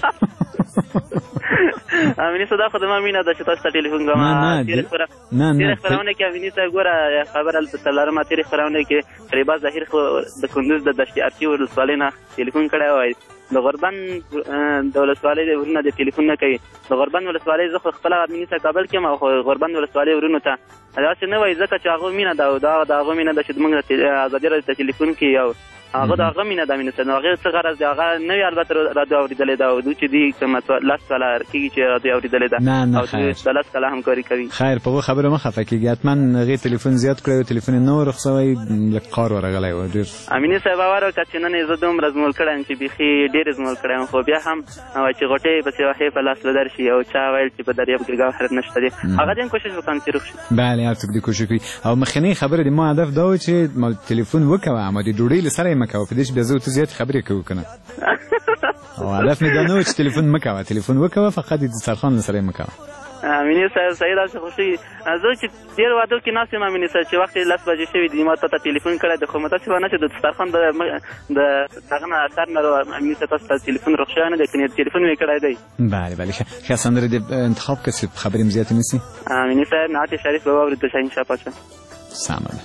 امیني صاحب دا خو زما مینه ده چې تاسو ته ټلیفون کوم. تېرې خپرونه کې امیني صاحب ګوره خبره هلته لرم تېرې خپرونه کې فریبا ظاهر خو د کندوز د دشت ارچي ولسوالۍ نه ټلیفون کړی وای د غوربند د ولسوالۍ د ورونه د ټلیفون نه کوي د غوربند ولسوالۍ زه خو خپله امیني صاحب کابل کې یم او غوربند ولسوالۍ ورونو ته داسې نه وایي ځکه چې هغه مینه ده او دا د هغه مینه ده چې موږ ازادي راډیو ته ټلیفون کوي او هغه د هغه مینه ده امیني صاحب نو هغې څه غرض دی هغه نه وي البته راډیو اورېدلې ده او دوی چې دي کومه لس کاله کېږي چې راډیو اورېدلې ده او دوی د لس کاله همکاري کوي. خیر په هغو خبره مه خفه کېږي حتما هغې ټلیفون زیات کړی و ټلیفون یې نه و رخ شوی لږ قار ورغلی و ډېر. امیني صاحب باور وکړه چې نن یې زه دومره زمول کړی یم چې بیخي ډېر زمول کړی یم خو بیا هم چې غوټۍ پسې وښې په لاس بدر شي او چا ویل چې په دریاب کې ګوهر نشته دی هغه دې هم کوشش وکړم چې روغ شي. بله هر څوک دې کوشش کوي او مخکینۍ خبره د ما هدف دا و چې ټلیفون وکوه اما د ډوډۍ له سره یې مه کوه په دې چې بیا زه ته زیات خبرې کوو که نه او هدف مې دا نه و چې ټلیفون مه کوه ټلیفون وکوه فقط د دسترخوان له سره یې مه کوه. امیني صاحب صحیح داسې خوښي زه چې ډېر وادو کې ناست یم امیني صاحب چې وخت یې لس بجې شوي دي ما تا ته ټلیفون کړی دی خو متاسفانه چې د دسترخوان د دغه نه سر نه امیني صاحب تاسو ته ټلیفون رخ شوی نه دی که ټلیفون مې کړی دی. بله بله ښه سندرې د انتخاب کړه چې خبرې مې زیاتې نیسي. امیني صاحب نعت شریف به واورېد د شاهینشاه پاچا. سمه ده.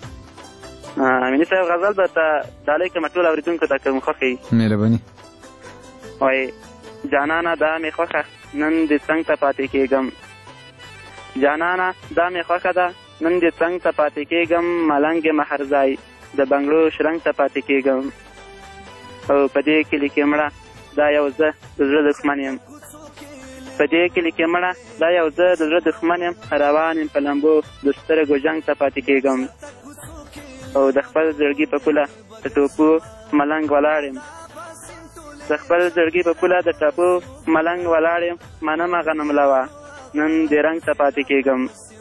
امیني صاحب غزل به ته ډالۍ کړم ټول اورېدونکو ته که مو خوښ وي. مهرباني. وایي جانانه دا مې خوښه نن دې څنګ ته پاتې کېږم جانانه دا مې خوښه ده نن دې څنګ ته پاتې کېږم ملنګ مهرځای د بنګړو شرنګ ته پاتې کېږم او په دې کلي کې مړه دا یو زه د زړه دښمن یم په دې کلي کې مړه دا یو زه د زړه دښمن یم روان یم په لمبو د سترګو جنګ ته پاتې کېږم او د خپل زړګي په پوله د ټوپو ملنګ ولاړ یم د خپل زړګي په پوله د ټاپو ملنګ ولاړ یم منمه غنم لوه نن دې رنګ ته پاتې کېږم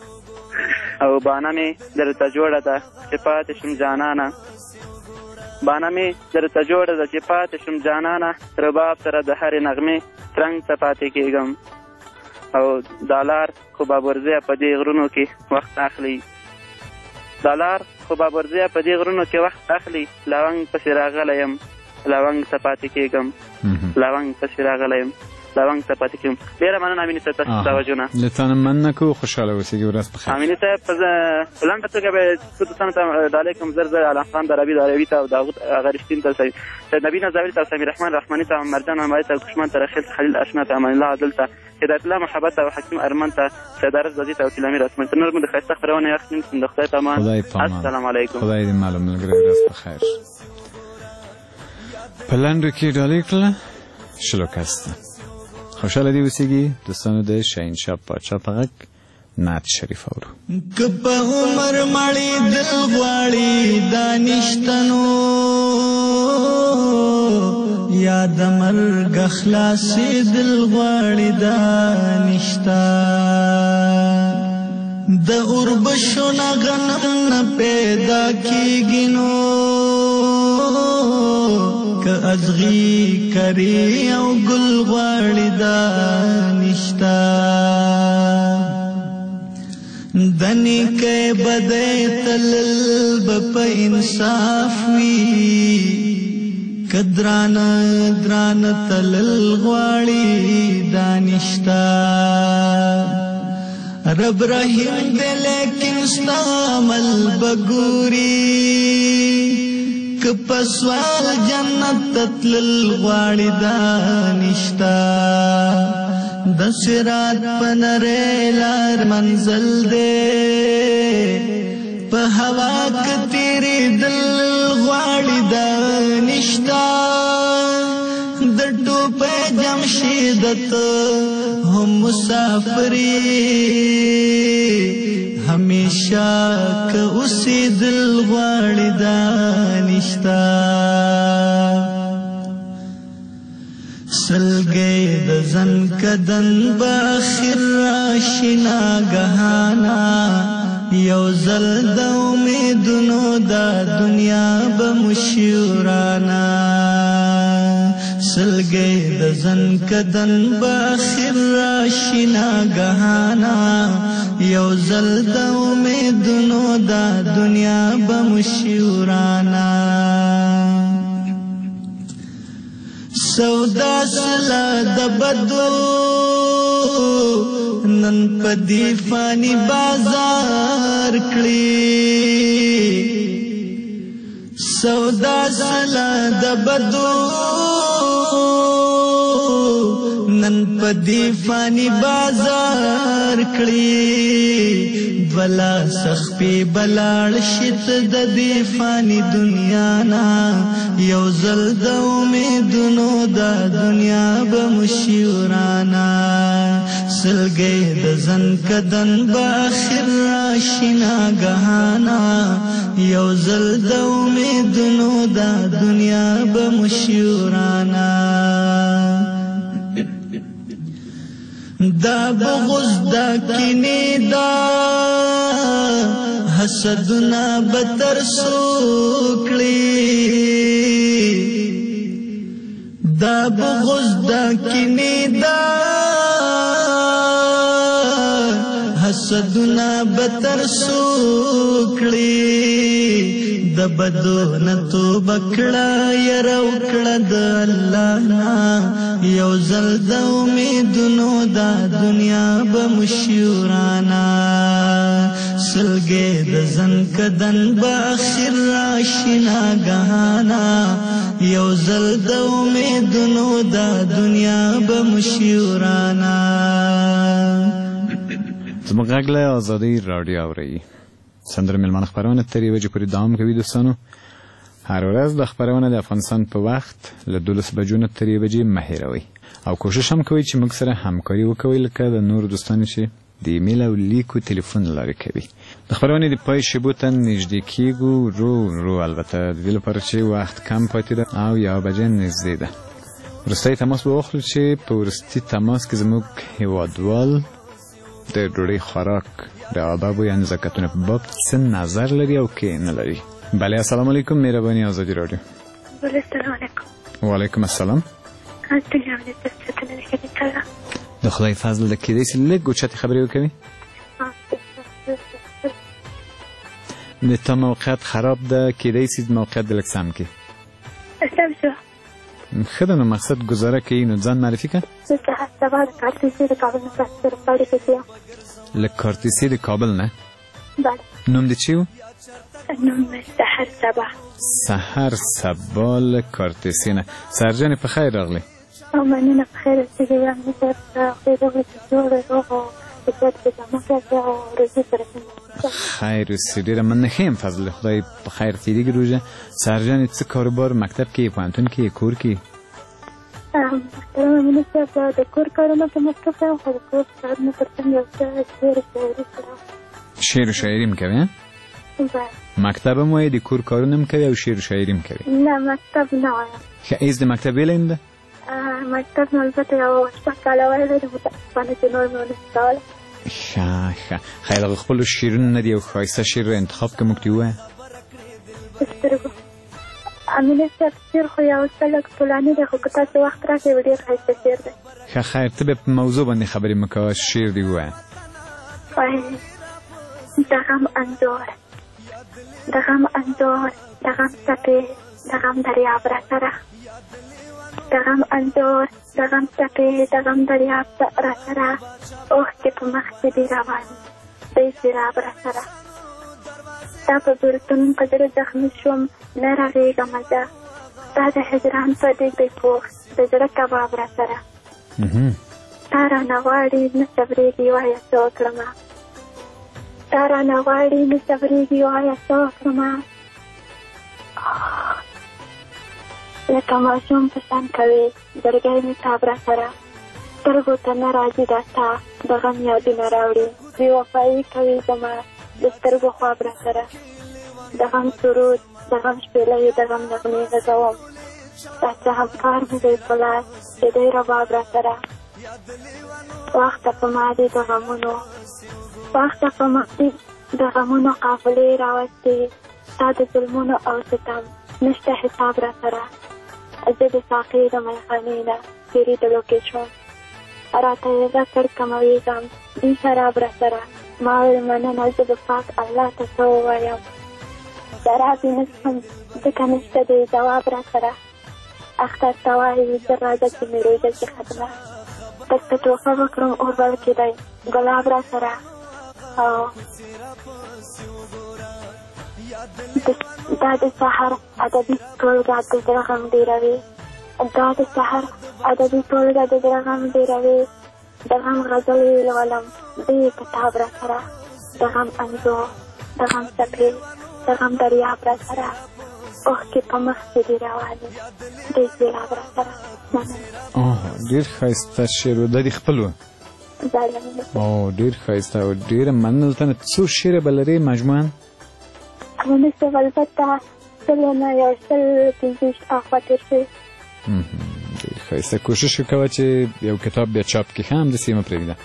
او بانه مې درته جوړه ده چې پاتې شم جانانه بانه مې درته جوړه ده چې پاتې شم جانانه رباب سره د هرې نغمې ترنګ ته پاتې کېږم او دالار خو بابرزیه په دې غرونو کې وخت اخلي دالار خو بابرزیه په دې غرونو کې وخت اخلي لونګ پسې راغلی یم لونګ ته پاتې کېږم لونګ پسې راغلی یم لونګ ته پاتې کېږم. ډېره مننه امیني صاحب تاسو توجه نه له تا نه مننه کوو خوشحاله اوسېږي ورځ په خیر. امیني صاحب په لنډه توګه به څو دوستانو ته ډالۍ کړم زر زر علم خان دراوي دراوي ته او داود هغه رښتین ته سید نبي نظاوي ته سمیر رحمان رحماني ته مرجان اماري ته کشمان ته رخیل خلیل اشنا ته امان الله عادل ته هدایت الله محبت او حکیم ارمان ته سید عرض زادي ته او تلامیر اسمان ته نور مو د ښایسته خپرونه یې اخلم د خدای په امان. السلام علیکم. خدای دې معلوم ملګری ورځ په خیر. په لنډو کې ډالۍ کړله شلو کسته خوشحاله دې اوسېږي دوستانو د شاهینشاه پاچا په غږ نعت شریف اورو. که په عمر مړې دل غواړي دا نشته نو یا د مرګ خلاصېدل غواړي دا نشته د اوربشو نه غنم نه پیدا کېږي نو که ازغي کری او گل غواړي دا نشتا دنی کې بدې تلل بپ انصاف وی کدران دران تلل غواړي دا نشتا رب رحیم دې لیکن ستا عمل بګوري کپسوال جنت تتلل غواړي دا نشتا د صراط پنره لار منزل دے په هوا کې تیرې دل غواړي دا نشتا د ټوپه جمشیدت هم مسافری ہمیشہ که اسی دل غواړي دا نشتا سلګي د زن کدن باخر راشنا غهانا یو زل د امیدونو دا دنیا بمشورانا سلګي د زن کدن باخر راشنا غهانا یو زل د امیدونو دا دنیا بمشورانا سودا سلا د بدو نن پدی فانی بازار کړی سودا سلا د بدو نن پدی فانی بازار کړی دولا سخپی بلاړ شت د دی فانی دنیا نا یو زل د امیدونو دا دنیا بمشورانا سلګي د زن کدن باخر راشنا غهانا یو زل د امیدونو دا دنیا بمشورانا دا بغض دا کینی دا حسدنا بتر سوکلی دا بغض دا کینی دا حسدنا بتر سوکلی د بدو نتو بکړه یره وکړه د الله نا یو زل د امیدونو دا دنیا بمشورانا سلګي د زن کدن باخر راشنا غهانا یو زل د امیدونو دا دنیا بمشورانا زموږ غږ له ازادۍ راډیو اورئ سندره مېلمانه خپرونه تر یوې بجې پورې دوام کوي دوستانو هر ورځ د خپرونه د افغانستان په وخت له دولس بجو نه تر یوې بجې مه هېروئ او کوشش هم کوئ چې موږ سره همکاري وکوئ لکه د نورو دوستانو چې د ایمیل او لیکو تلیفون لارې کوي د خپرونې د پای شیبو ته نږدې کیږو ورو ورو البته د دې لپاره چې وخت کم پاتې ده او یوه بجه نږدې ده وروستی تماس به واخلو چې په وروستي تماس کې زموږ هېوادوال د ډوډۍ خوراک د آدابو یا نزاکتونو په باب څه نظر لري او کې نه لري بله السلام علیکم مهرباني ازادي راډیو بله السلام علیکم وعلیکم السلام دنیا ولې ستنه کې کړه د خدای فضل د کېدای شي لږ اوچتې خبرې وکوي د تا موقعیت خراب ده کېدای شي موقعیت د لږ سم کې سم شو ښه ده نو مقصد ګزاره کوي نو ځان معرفي کړه له کارتیسي د کابل نه نوم دې چی و نوم سحر سبا سحر سبا له کارتیسي نه سرجانې په خیر راغلی مننه په خیر اوسېږئ خیر اوسې ډېره مننه ښه یم فضل خدای په خیر تېرېږي روژه سرجانې څه کاروبار مکتب کې پوهنتون کې کور کې محترمه مینه صاحب د کور کارونه کې مصروف یم خو د کور کارونه تر څنګ یو څه شعر و شاعري کوم شعر و شاعري هم کوې مکتب هم وایې د کور کارونه هم کوې او شعر و شاعري هم کوې نه مکتب نه وایم ښه ایز د مکتب ویلی هم ده مکتب نو البته یو شپږ کاله ویلی ده متاسفانه چې نور مې ونه شي کولی ښه ښه خیر هغه خپلو شعرونو نه دي یو ښایسته شعر انتخاب که موږ ته ووایه سترګو امینه صاحب شعر خو یو څه لږ طولاني دی خو که تاسې وخت راکړئ یو ډېر ښایسته شعر دی ښه خیر ته به په موضوع باندې خبرې مه کوه شعر دې ووایه د غم انځور د غم انځور د غم څپې د غم دریاب راسره د غم انځور د غم څپې د غم دریاب راسره اوښکې په مخ کې دي روان دی سیراب راسره ستا په بېلتون په زړه زخمي شوم نه رغېږمه زه ستا د هجران په دېګ دی پوخ د زړه کباب را سره تا رانه غواړي نه صبرېږي وایه څه وکړمه تا رانه غواړي نه صبرېږي وایه څه وکړمه لکه ماشوم په شان کوې زړګی مې تاب را سره سترګو ته نه راځي دا ستا د غم یادونه راوړي بې وفایي کوي زما د سترګو خواب را سره د غم سرود د غم شپېلۍ د غم نغمې غږوم دا څه همکار مې دی په لاس چې دی رباب را سره وخته په ما دي د غمونو وخته په ما دي د غمونو قافلې راوستې ستا د ظلمونو او ستم نشته حساب را سره زه د ساقي د میخانې نه تېرېدلو کې شوم راته یې زه کړ کموېږم دې شراب را سره ما ویل مننه زه د پاک الله ته څه ووایم شراب یې نه څښم ځکه نشته دی ځواب را سره اختر ته وایي زه راځه چې مې روژه کې ختمه درته ټوښه وکړم اور بل کې دی ګلاب را سره او دا د سحر ادبي ټولګه د زړه غم ډېروي دا د سحر ادبي ټولګه د زړه غم ډېروي د غم غزل یې لولم دې کتاب را سره د غم انځور د غم څپې د غم دریاب را سره اوښکې په مخ کې دي روانې دې سېلاب را سره ډېر ښایسته شعر و دا دې خپل و او ډېر ښایسته او ډېره مننه ته څو شعره به لرې مجموعاً ونه صرف البته سل نه یو سل پنځه اخوا تېر شوي ډېر ښایسته کوشش وکوه چې یو کتاب بیا چاپ کړي ښه همداسې یې مه پرېږده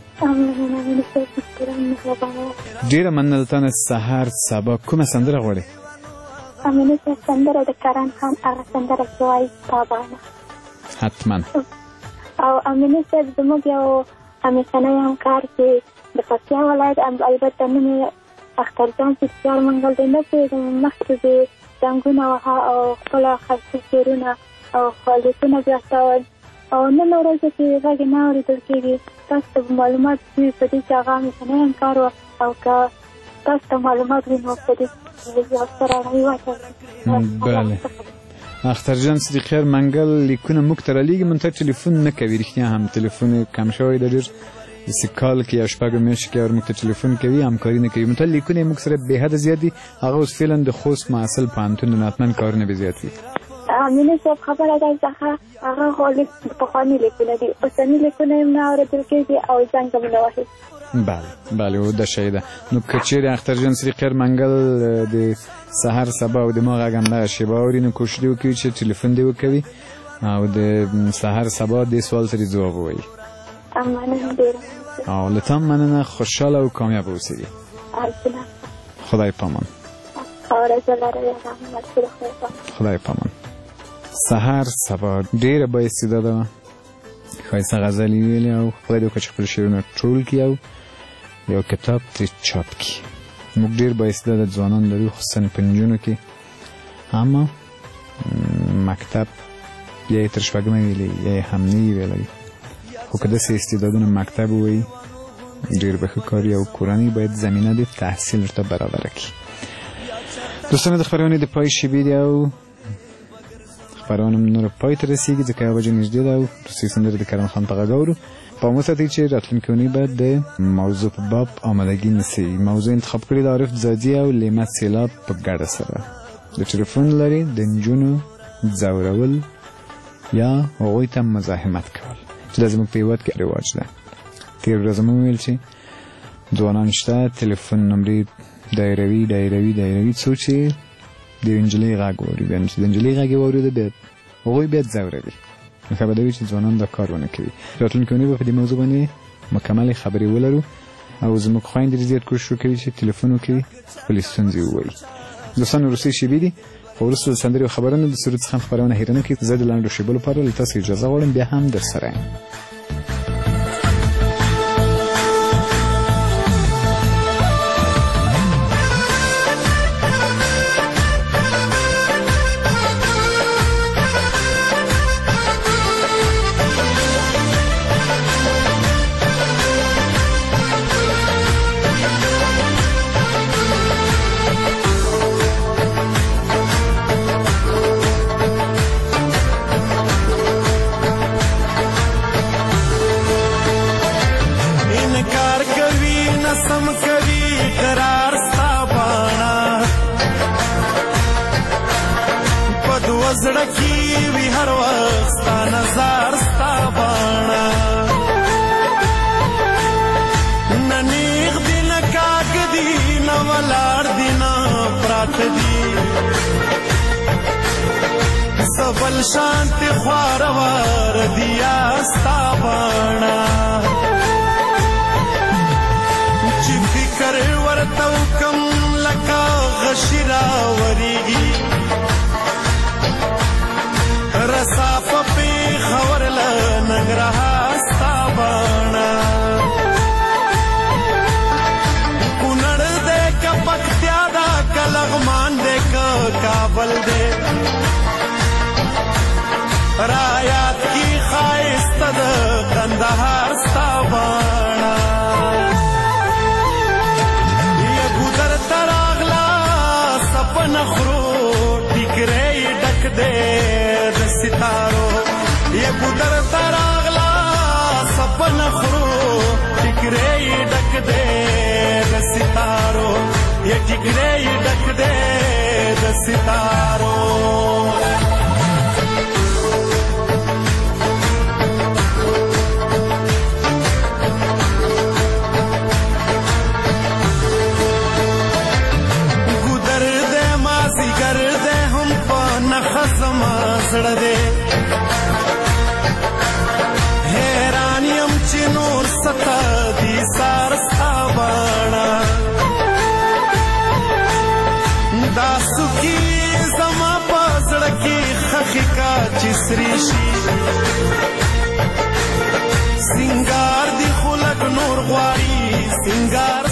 ډېره مننه ته نه سهار سبا کومه سندره غواړې امینه صاحب سندره د کرن خان هغه سندره چې وایي تابانه حتما او امینه صاحب زموږ یو همیشنی همکار چې د پکتیا ولایت البته نوم یې اخترجان سیدکیار منګل دی نه پوهېږم مخکې دې زنګونه وهه او خپله ښایسته شعرونه او فعالیتونه بیا استول او نن ورځ کې غږ یې نه اورېدل کېږي تاسو ته معلومات وي په دې چې هغه همیشنی همکار و او که تاسو ته معلومات وي نو په دې سره رڼایي واچوئ بله اخترجان صدیقیار منګل لیکونه موږ ته رالیږي مونږ ته ټلیفون نه کوي رښتیا هم ټلیفون یې کم شوی دی ډېر داسې کال کې یا شپږو میاشتو کې اور موږ ته ټلیفون کوي همکاري نه کوي مونږ ته لیکونه یې موږ سره بې حده زیات دي هغه اوس فعلا د خوست محصل پوهنتون د ناتمن کارونه به زیات وي مینې صاحب خبره ده څخه هغه خو پخواني لیکونه دي اوسني لیکونه یې نه اورېدل کېږي او زنګ هم نه وهي بله بله او دا شی ده نو که چیرې اخترجان صدیقیار منګل د سحر سبا او د ما غږ همدغه شیبه اوري نو کوشش دې وکړي چې ټلیفون دې وکوي او د سحر سبا دې سوال سره ځواب ووایي مننه ډېره او له تا مننه خوشحاله او کامیاب اوسېږي خدای پامان خدای پامان سحر سبا ډېره با استعداده وه ښایسته غزل یې ویلې او خدای دې وکړه چې خپل شعرونه ټول کړي او یو کتاب ترې چاپ کړي موږ ډېر با استعداده ځوانان لرو خصوصا په نجونو کې اما مکتب یا یې تر شپږمه ویلې یا یې هم نه یې ویلی خو که داسې استعدادونه مکتب ووایي ډېر به ښه کار او کورنۍ باید زمینه د تحصیل ورته برابره کړي دوستانو د خپرونې د پای شیبې دي او خبرونه نور پای ته رسیږي ځکه یو بجې نږدې ده او روسي سندرې د کرم خان په غږ اورو پام وساتئ چې راتلونکې اونۍ به د موضوع په باب آمادګي نیسئ موضوع انتخاب کړې د عارف ځاځي او لیمه سیلاب په ګډه سره د ټلیفون لرې د نجونو ځورول یا هغوی ته مزاحمت کول چې دا زموږ په هېواد کې رواج ده تېره ورځ مو وویل چې ځوانان شته تلیفون نمرې دایروي دایروي دایروي څو چې د یوې نجلۍ غږ واوري بیا چې د نجلۍ غږ یې واورېده بیا هغوی بیا ځوروي نو ښه به دا وي چې ځوانان دا کار ونه کوي راتلونکې اونۍ به په دې موضوع باندې مکملې خبرې ولرو او زموږ خویندې ډېر زیات کوشش وکوي چې تلیفون وکړي خپلې ستونزې ووایي دوستانو وروستۍ شېبې دي خو وروسته د سندرې او خبرونو د سرود څخه خپرونه هېره نه کړي زه د لنډو شېبو لپاره له تاسو اجازه غواړم بیا هم در سره یم پزړه کې وي هر وخت ستا نظر ستا باڼه نه نیغ دي نه کاږ دي نه ولاړ دي نه پراته دي څه بل شانتې خوارور دي یا ستا باڼه چې فکر ورته وکم لکه غشي راورېږي رسا په پېښور له ننګرهار ستا باڼه کونړ دی که پکتیا ده که لغمان دی که کابل دی رایات کی ښایسته د کندهار ستا باڼه یا ګودر ته راغله سپنه خرو ټیکری یې ډک دی د ستارو یا ګودر ته راغله سپنه خرو ټیکری یې ډک دی د ستارو یا ټیکری یې ډک دی د ستارو زړه دی حیران یم چې نور ستا دي سار ستا باڼه دا سوکي زما په زړه کې خښې کا چې سرې شي سینګار دي خو لږ نور غواړي سینګار